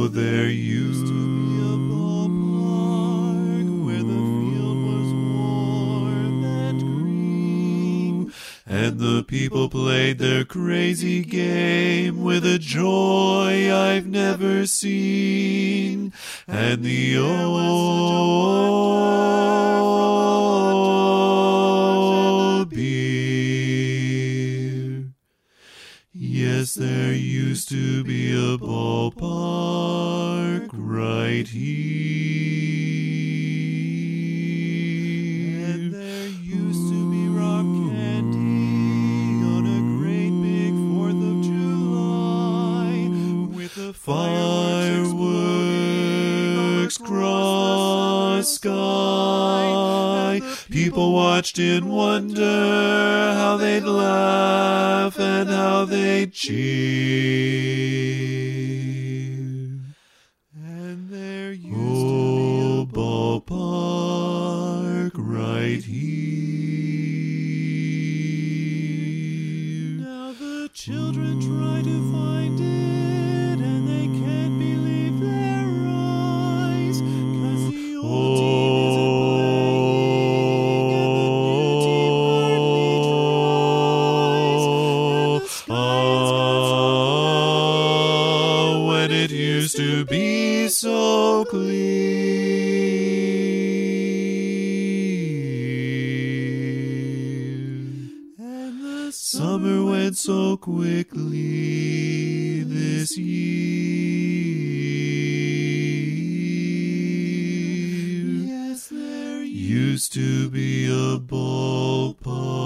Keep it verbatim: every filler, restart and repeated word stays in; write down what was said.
there used to be a ballpark where the field was warm and green, and the people played their crazy game with a joy I've never seen. And the old beer. Yes, there used to be a ballpark right here. And there used to be rock candy on a great big fourth of July, with the fireworks across the sky. People watched in wonder how they'd laugh and how they'd cheer. And there used oh, to be a ballpark right here. Now the children try to find it, and they can't believe their eyes, 'cause the old team to be so clear. And the summer went so quickly this year. Yes, there used to be a ballpark